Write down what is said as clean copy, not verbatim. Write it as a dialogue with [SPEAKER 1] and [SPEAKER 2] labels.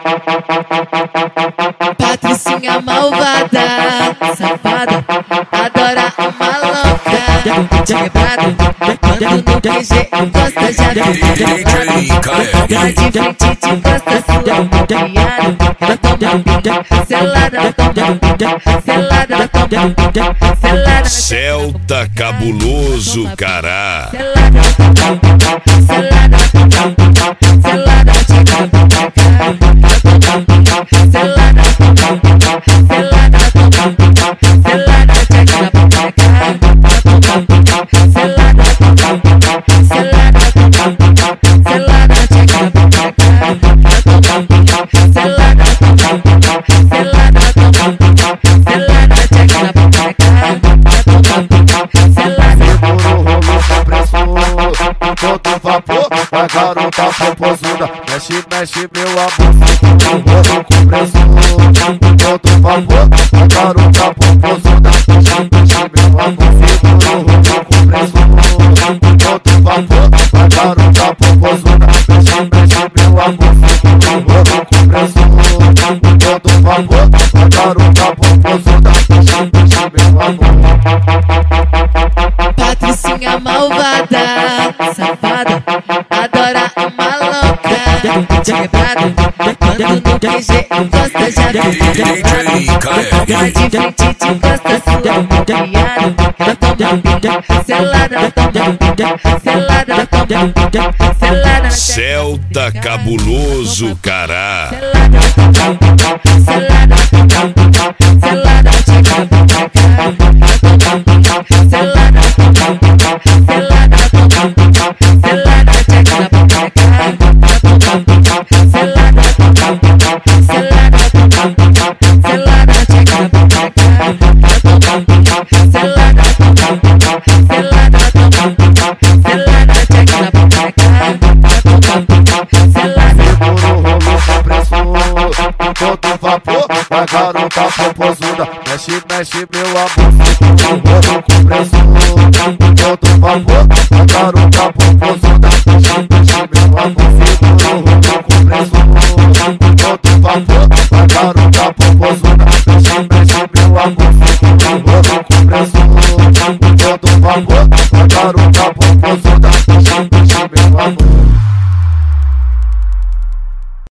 [SPEAKER 1] Patricinha malvada, safada, adora uma louca de quebrada. Quando não tem jeito, gosta já de ela de frente te gosta sua piada. Ela toma pinga, selada, ela toma pinga, selada, ela toma pinga, selada.
[SPEAKER 2] Celta cabuloso, cará.
[SPEAKER 1] Selada, selada, selada, selada,
[SPEAKER 3] todo vapor, a garota popozuda, mexe, mexe meu amor, todo com pressão, todo vapor, a garota popozuda, mexe, mexe meu amor, todo com pressão, todo vapor, a garota popozuda, mexe, mexe meu amor, todo com pressão, todo vapor, a garota popozuda, mexe, mexe meu amor.
[SPEAKER 1] Patricinha malvada, safada, adora uma louca de quebrada. Quando não tem jeito, gosta já de ela de frente te gosta sua piada. Ela toma pinga, selada, ela toma pinga, selada, ela toma pinga, selada.
[SPEAKER 2] Celta cabuloso, cará.
[SPEAKER 1] Selada, selada,
[SPEAKER 3] todo vapor, a garota popozuda, mexe, mexe meu amor, todo com pressão, todo vapor, a garota popozuda, mexe, mexe meu amor, todo com pressão, todo vapor, a garota popozuda, mexe, mexe meu amor, todo com pressão, todo vapor, a garota popozuda.